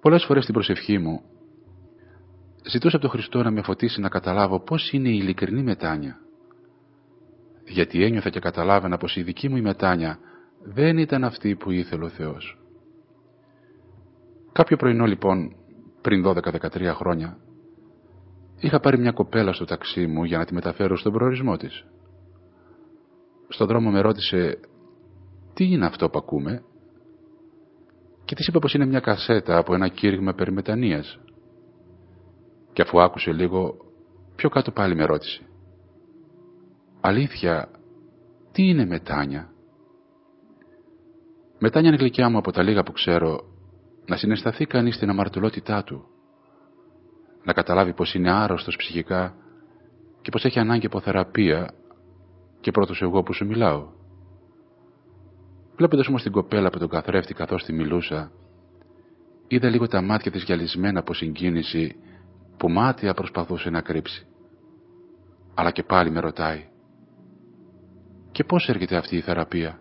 Πολλές φορές στην προσευχή μου ζητούσα από τον Χριστό να με φωτίσει να καταλάβω πώς είναι η ειλικρινή μετάνοια. Γιατί ένιωθα και καταλάβαινα πως η δική μου η μετάνοια δεν ήταν αυτή που ήθελε ο Θεός. Κάποιο πρωινό λοιπόν, πριν 12-13 χρόνια, είχα πάρει μια κοπέλα στο ταξί μου για να τη μεταφέρω στον προορισμό της. Στον δρόμο με ρώτησε τι είναι αυτό που ακούμε και της είπα πως είναι μια κασέτα από ένα κήρυγμα περί μετανοίας. Και αφού άκουσε λίγο, πιο κάτω πάλι με ρώτησε «Αλήθεια, τι είναι μετάνοια?» Μετάνοια είναι, γλυκιά μου, από τα λίγα που ξέρω, να συναισθαθεί κανείς στην αμαρτωλότητά του, να καταλάβει πως είναι άρρωστος ψυχικά και πως έχει ανάγκη από θεραπεία, και πρώτος εγώ που σου μιλάω. Βλέποντας όμως την κοπέλα από τον καθρέφτη καθώς τη μιλούσα, είδα λίγο τα μάτια της γυαλισμένα από συγκίνηση που μάτια προσπαθούσε να κρύψει. Αλλά και πάλι με ρωτάει «Και πώς έρχεται αυτή η θεραπεία?»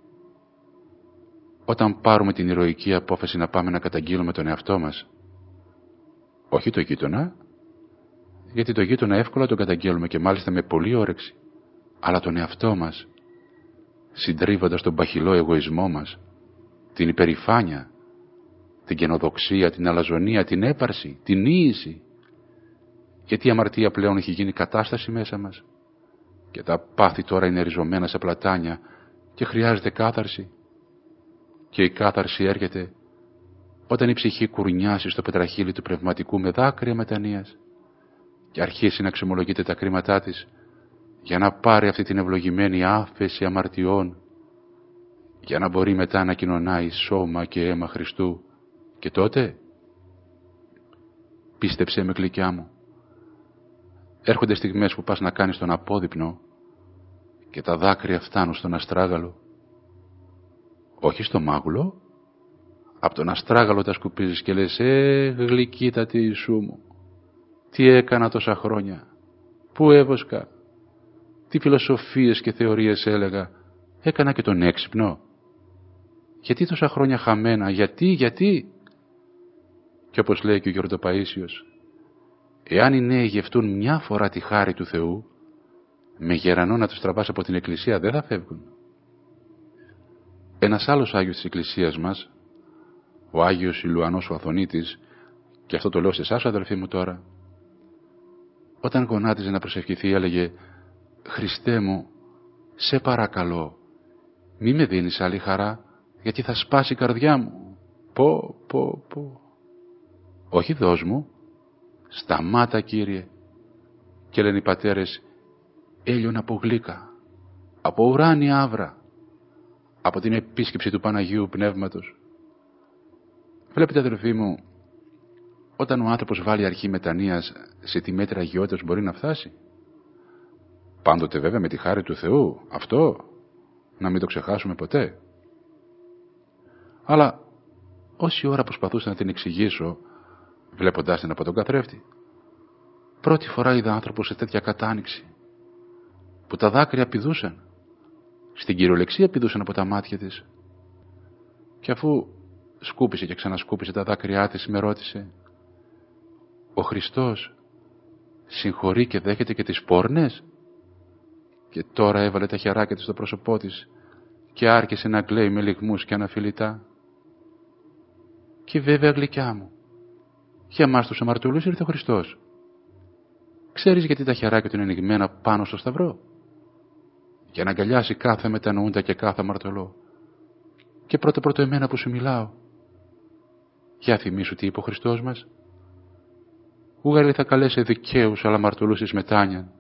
Όταν πάρουμε την ηρωική απόφαση να πάμε να καταγγείλουμε τον εαυτό μας, όχι το γείτονα, γιατί το γείτονα εύκολα τον καταγγέλουμε και μάλιστα με πολλή όρεξη, αλλά τον εαυτό μας, συντρίβοντας τον παχυλό εγωισμό μας, την υπερηφάνεια, την καινοδοξία, την αλαζονία, την έπαρση, την ίηση, γιατί η αμαρτία πλέον έχει γίνει κατάσταση μέσα μας και τα πάθη τώρα είναι ριζωμένα σε πλατάνια και χρειάζεται κάθαρση. Και η κάθαρση έρχεται όταν η ψυχή κουρνιάσει στο πετραχύλι του πνευματικού με δάκρυα μετανοίας και αρχίσει να ξεμολογείται τα κρίματά της για να πάρει αυτή την ευλογημένη άφεση αμαρτιών, για να μπορεί μετά να κοινωνάει σώμα και αίμα Χριστού. Και τότε, πίστεψέ με, γλυκιά μου, έρχονται στιγμές που πας να κάνεις τον απόδειπνο και τα δάκρυα φτάνουν στον αστράγαλο. Όχι στο μάγουλο, απ' τον αστράγαλο τα σκουπίζεις και λες γλυκύτατη Ιησού μου, τι έκανα τόσα χρόνια, πού έβοσκα, τι φιλοσοφίες και θεωρίες έλεγα, έκανα και τον έξυπνο. Γιατί τόσα χρόνια χαμένα, γιατί. Και όπως λέει και ο Γιορτοπαΐσιος, εάν οι νέοι γευτούν μια φορά τη χάρη του Θεού, με γερανό να τους τραβάς από την εκκλησία δεν θα φεύγουν. Ένας άλλος Άγιος της εκκλησίας μας, ο Άγιος Ιλουανός ο Αθωνίτης, και αυτό το λέω σε εσάς αδελφοί μου τώρα, όταν γονάτιζε να προσευχηθεί έλεγε «Χριστέ μου, σε παρακαλώ, μη με δίνεις άλλη χαρά, γιατί θα σπάσει η καρδιά μου. Πω. Όχι δώσ' μου, σταμάτα Κύριε». Και λένε οι πατέρες «Έλειον από γλύκα, από ουράνια άβρα, από την επίσκεψη του Παναγίου Πνεύματος». Βλέπετε αδελφοί μου, όταν ο άνθρωπος βάλει αρχή μετανοίας, σε τι μέτρα αγιότητας μπορεί να φτάσει? Πάντοτε βέβαια με τη χάρη του Θεού, αυτό να μην το ξεχάσουμε ποτέ. Αλλά όση ώρα προσπαθούσα να την εξηγήσω, βλέποντάς την από τον καθρέφτη, πρώτη φορά είδα άνθρωπο σε τέτοια κατάνοιξη, που τα δάκρυα πηδούσαν, στην κυριολεξία πηδούσαν από τα μάτια της. Και αφού σκούπισε και ξανασκούπισε τα δάκρυά της, με ρώτησε «Ο Χριστός συγχωρεί και δέχεται και τις πόρνες?» Και τώρα έβαλε τα χεράκια της στο πρόσωπό της και άρχισε να κλαίει με λυγμούς και αναφιλητά. Και βέβαια, γλυκιά μου, για εμάς τους αμαρτωλούς ήρθε ο Χριστός. Ξέρεις γιατί τα χεράκια του είναι ανοιγμένα πάνω στο σταυρό? Για να αγκαλιάσει κάθε μετανοούντα και κάθε αμαρτωλό. Και πρώτο εμένα που σου μιλάω. Για θυμήσου τι είπε ο Χριστός μας. Ούγαρη θα καλέσει δικαίους αλλά αμαρτωλούς εις μετάνοιαν.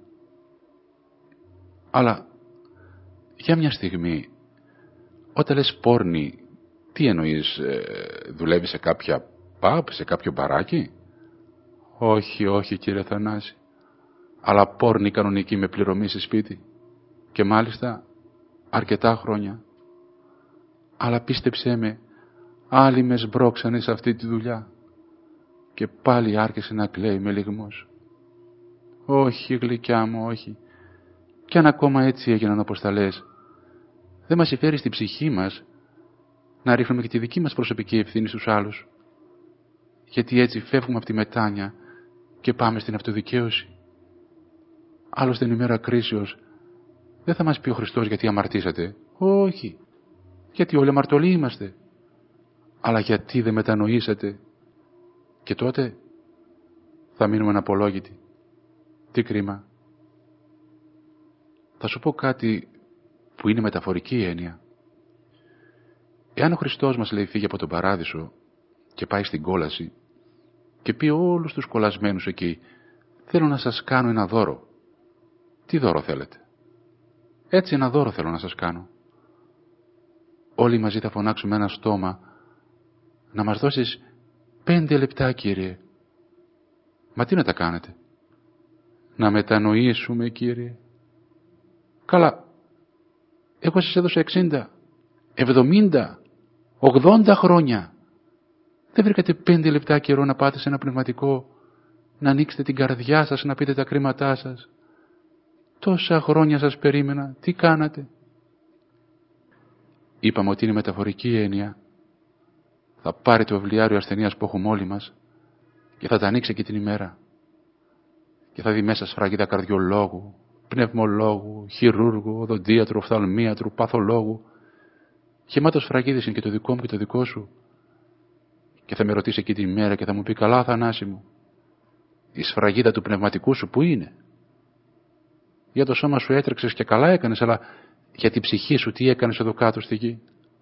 Αλλά για μια στιγμή, όταν λες πόρνη, τι εννοείς, δουλεύει σε κάποια pub, σε κάποιο μπαράκι? Όχι κύριε Θανάση, αλλά πόρνη κανονική με πληρωμή σε σπίτι, και μάλιστα αρκετά χρόνια. Αλλά πίστεψέ με, άλλοι με σμπρώξανε σε αυτή τη δουλειά. Και πάλι άρχισε να κλαίει με λυγμούς. Όχι γλυκιά μου, όχι. Κι αν ακόμα έτσι έγιναν όπως τα λες, δεν μας συμφέρει στην ψυχή μας να ρίχνουμε και τη δική μας προσωπική ευθύνη στους άλλους. γιατί έτσι φεύγουμε από τη μετάνοια και πάμε στην αυτοδικαίωση. Άλλωστε την ημέρα κρίσεως δεν θα μας πει ο Χριστός γιατί αμαρτήσατε. Όχι. Γιατί όλοι αμαρτωλοί είμαστε. Αλλά γιατί δεν μετανοήσατε. Και τότε θα μείνουμε αναπολόγητοι. Τι κρίμα. Θα σου πω κάτι που είναι μεταφορική έννοια. Εάν ο Χριστός μας λέει φύγει από τον παράδεισο και πάει στην κόλαση και πει όλους τους κολλασμένους εκεί, θέλω να σας κάνω ένα δώρο. Τι δώρο θέλετε? Έτσι ένα δώρο θέλω να σας κάνω. Όλοι μαζί θα φωνάξουμε ένα στόμα, να μας δώσεις 5 λεπτά, Κύριε. Μα τι να τα κάνετε? Να μετανοήσουμε, Κύριε. Καλά, εγώ σας έδωσα 60, 70, 80 χρόνια. Δεν βρήκατε 5 λεπτά καιρό να πάτε σε ένα πνευματικό, να ανοίξετε την καρδιά σας, να πείτε τα κρίματά σας? Τόσα χρόνια σας περίμενα, τι κάνατε? Είπαμε ότι είναι μεταφορική έννοια. Θα πάρει το βιβλιάριο ασθενείας που έχουμε όλοι μας και θα τα ανοίξει εκεί την ημέρα. Και θα δει μέσα σφραγίδα καρδιολόγου, πνευμολόγου, χειρούργου, οδοντίατρου, οφθαλμίατρου, παθολόγου. Γεμάτος σφραγίδες είναι και το δικό μου και το δικό σου. Και θα με ρωτήσει εκεί την ημέρα και θα μου πει, καλά Θανάση μου, η σφραγίδα του πνευματικού σου που είναι? Για το σώμα σου έτρεξες και καλά έκανες, αλλά για την ψυχή σου τι έκανες εδώ κάτω στη γη?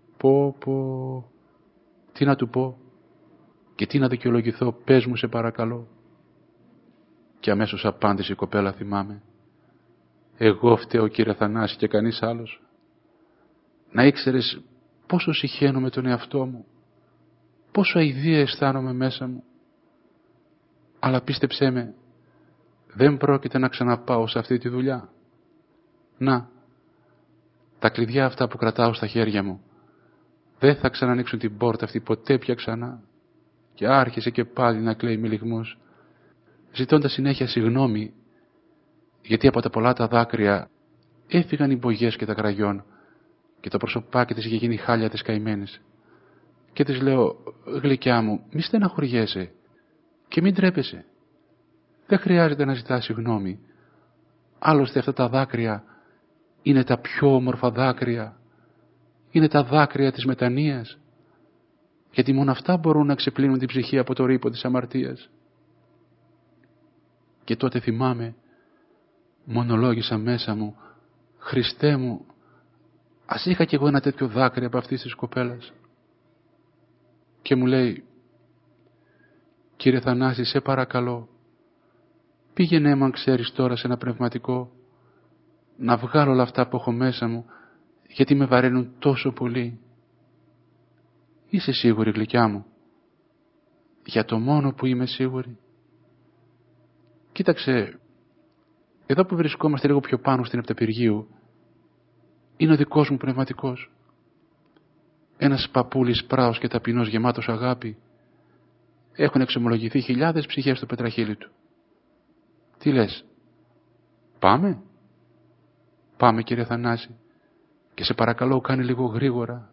Τι να του πω και τι να δικαιολογηθώ? Πες μου σε παρακαλώ. Και αμέσως απάντησε η κοπέλα, θυμάμαι, εγώ φταίω Κύριε Θανάση και κανείς άλλος. Να ήξερες πόσο συχαίνομαι τον εαυτό μου, πόσο αηδία αισθάνομαι μέσα μου. Αλλά πίστεψέ με, δεν πρόκειται να ξαναπάω σε αυτή τη δουλειά. Να, τα κλειδιά αυτά που κρατάω στα χέρια μου δεν θα ξανανοίξουν την πόρτα αυτή ποτέ πια ξανά. Και άρχισε και πάλι να κλαίει με λυγμούς, ζητώντας συνέχεια συγγνώμη, γιατί από τα πολλά τα δάκρυα έφυγαν οι μπογιές και τα κραγιόν και το προσωπάκι της είχε γίνει χάλια της καημένης. Και της λέω, γλυκιά μου, μη στεναχωριέσαι και μην τρέπεσαι. Δεν χρειάζεται να ζητάς συγγνώμη. Άλλωστε αυτά τα δάκρυα είναι τα πιο όμορφα δάκρυα. Είναι τα δάκρυα της μετανοίας. Γιατί μόνο αυτά μπορούν να ξεπλύνουν την ψυχή από το ρήπο της αμαρτίας. Και τότε θυμάμαι, μονολόγησα μέσα μου, Χριστέ μου, ας είχα κι εγώ ένα τέτοιο δάκρυ από αυτής της κοπέλας. Και μου λέει, Κύριε Θανάση, σε παρακαλώ, πήγαινε μου αν ξέρεις τώρα σε ένα πνευματικό, να βγάλω όλα αυτά που έχω μέσα μου, γιατί με βαραίνουν τόσο πολύ. Είσαι σίγουρη, γλυκιά μου? Για το μόνο που είμαι σίγουρη. Κοίταξε, εδώ που βρισκόμαστε λίγο πιο πάνω στην Επταπυργίου, είναι ο δικός μου πνευματικός. Ένας παππούλης πράος και ταπεινός γεμάτος αγάπη. Έχουν εξομολογηθεί χιλιάδες ψυχές στο πετραχύλι του. Τι λες? Πάμε? Πάμε, κύριε Θανάση, και σε παρακαλώ κάνε λίγο γρήγορα.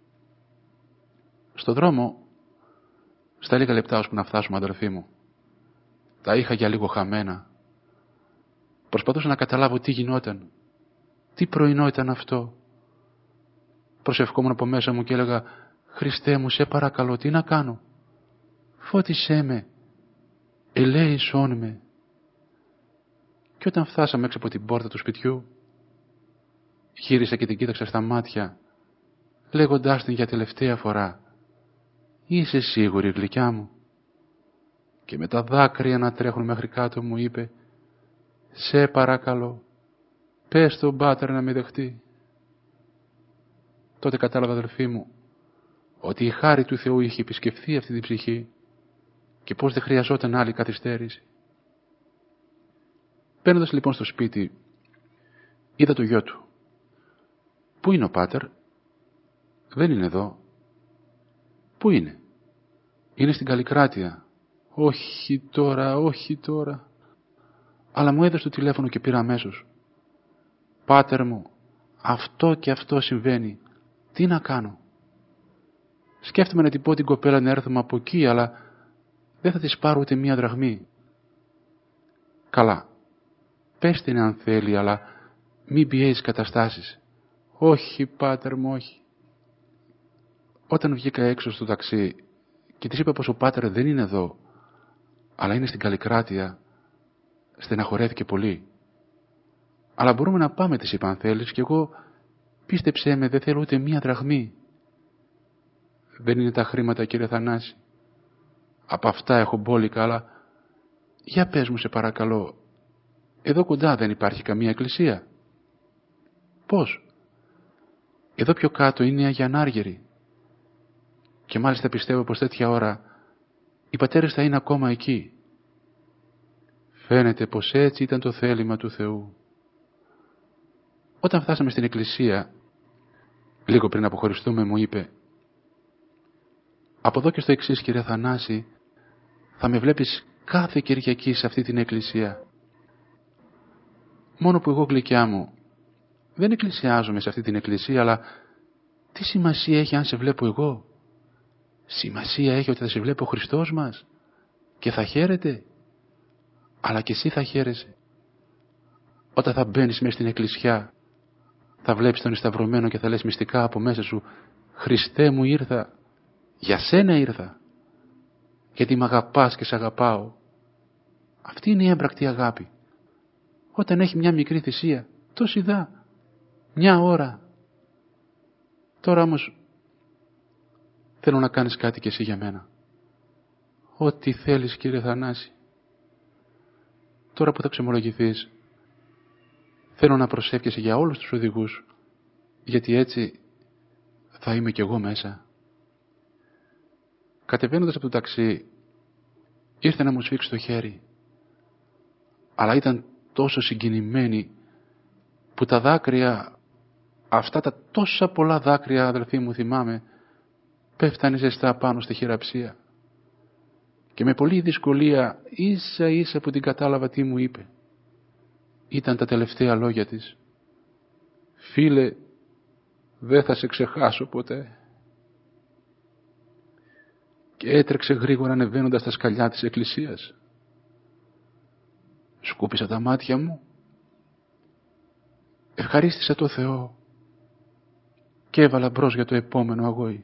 Στο δρόμο, στα λίγα λεπτά ώσπου να φτάσουμε, αδελφοί μου, τα είχα για λίγο χαμένα. Προσπαθούσα να καταλάβω τι γινόταν, τι πρωινό ήταν αυτό. Προσευχόμουν από μέσα μου και έλεγα, Χριστέ μου, σε παρακαλώ, τι να κάνω? Φώτισέ με, ελέησόν με. Και όταν φτάσαμε έξω από την πόρτα του σπιτιού, γύρισα και την κοίταξα στα μάτια, λέγοντάς την για τελευταία φορά, είσαι σίγουρη, γλυκιά μου? Και με τα δάκρυα να τρέχουν μέχρι κάτω μου είπε, σε παρακαλώ, πες στον Πάτερ να με δεχτεί. Τότε κατάλαβα, αδελφοί μου, ότι η χάρη του Θεού είχε επισκεφθεί αυτή την ψυχή και πως δεν χρειαζόταν άλλη καθυστέρηση. Μπαίνοντας λοιπόν στο σπίτι, είδα το γιο του. Πού είναι ο Πάτερ? Δεν είναι εδώ. Πού είναι? Είναι στην Καλλικράτεια. Όχι τώρα, όχι τώρα. Αλλά μου έδωσε το τηλέφωνο και πήρα αμέσως. Πάτερ μου, αυτό και αυτό συμβαίνει. Τι να κάνω? Σκέφτομαι να την πω την κοπέλα να έρθουμε από εκεί, αλλά δεν θα της πάρω ούτε μία δραχμή. Καλά, πες την αν θέλει, αλλά μην πιέζεις καταστάσεις. Όχι, πάτερ μου, όχι. Όταν βγήκα έξω στο ταξί και της είπα πως ο πάτερ δεν είναι εδώ, αλλά είναι στην Καλλικράτεια, στεναχωρέθηκε πολύ. Αλλά μπορούμε να πάμε, της είπα, αν θέλεις, και εγώ, πίστεψέ με, δεν θέλω ούτε μία δραχμή. Δεν είναι τα χρήματα, κύριε Θανάση. Από αυτά έχω μπόλικα, αλλά για πες μου σε παρακαλώ, εδώ κοντά δεν υπάρχει καμία εκκλησία? Πώς? Εδώ πιο κάτω είναι η Αγιανάργυρη. Και μάλιστα πιστεύω πως τέτοια ώρα οι πατέρες θα είναι ακόμα εκεί. Φαίνεται πως έτσι ήταν το θέλημα του Θεού. Όταν φτάσαμε στην εκκλησία, λίγο πριν αποχωριστούμε, μου είπε: από εδώ και στο εξής, κύριε Θανάση, θα με βλέπεις κάθε Κυριακή σε αυτή την εκκλησία. Μόνο που εγώ, γλυκιά μου, δεν εκκλησιάζομαι σε αυτή την εκκλησία, αλλά τι σημασία έχει αν σε βλέπω εγώ? Σημασία έχει ότι θα σε βλέπω ο Χριστός μας και θα χαίρεται, αλλά και εσύ θα χαίρεσαι. Όταν θα μπαίνεις μέσα στην εκκλησιά, θα βλέπεις τον εσταυρωμένο και θα λες μυστικά από μέσα σου: Χριστέ μου, ήρθα, για σένα ήρθα, γιατί μ' αγαπάς και σ' αγαπάω. Αυτή είναι η έμπρακτη αγάπη. Όταν έχει μια μικρή θυσία, τόση δά, μια ώρα. Τώρα όμως θέλω να κάνεις κάτι κι εσύ για μένα. Ό,τι θέλεις, κύριε Θανάση. Τώρα που θα ξεμολογηθείς, θέλω να προσεύχεσαι για όλους τους οδηγούς, γιατί έτσι θα είμαι κι εγώ μέσα. Κατεβαίνοντας από το ταξί, ήρθε να μου σφίξει το χέρι, αλλά ήταν τόσο συγκινημένη που τα δάκρυα, αυτά τα τόσα πολλά δάκρυα, αδελφοί μου, θυμάμαι, πέφτανε ζεστά πάνω στη χειραψία. Και με πολλή δυσκολία, ίσα ίσα που την κατάλαβα τι μου είπε. Ήταν τα τελευταία λόγια της: φίλε, δεν θα σε ξεχάσω ποτέ. Και έτρεξε γρήγορα ανεβαίνοντας τα σκαλιά της εκκλησίας. Σκούπισα τα μάτια μου, ευχαρίστησα το Θεό και έβαλα μπρος για το επόμενο αγώη.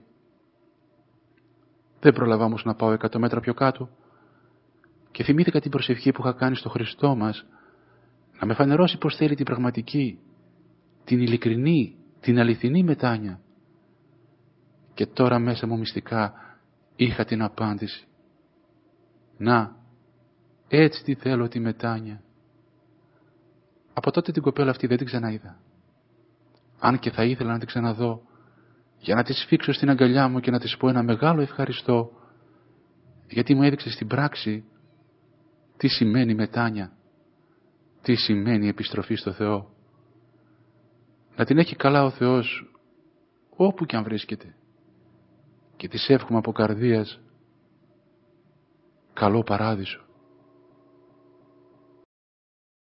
Δεν πρόλαβα όμως να πάω 100 μέτρα πιο κάτω και θυμήθηκα την προσευχή που είχα κάνει στο Χριστό μας να με φανερώσει πως θέλει την πραγματική, την ειλικρινή, την αληθινή μετάνοια. Και τώρα μέσα μου μυστικά είχα την απάντηση. Να, έτσι τη θέλω τη μετάνοια. Από τότε την κοπέλα αυτή δεν την ξαναείδα. Αν και θα ήθελα να την ξαναδώ, για να τη σφίξω στην αγκαλιά μου και να της πω ένα μεγάλο ευχαριστώ, γιατί μου έδειξε στην πράξη τι σημαίνει μετάνοια, τι σημαίνει επιστροφή στο Θεό. Να την έχει καλά ο Θεός όπου και αν βρίσκεται, και της εύχομαι από καρδίας καλό παράδεισο.